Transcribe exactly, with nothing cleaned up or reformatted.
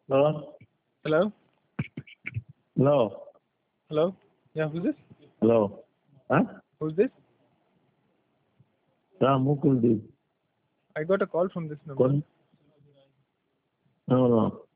Hello? Hello? Hello? Hello? Yeah, who's this? Hello? Huh? Who's this? Yeah, Mukul. I got a call from this number. Call? No, no.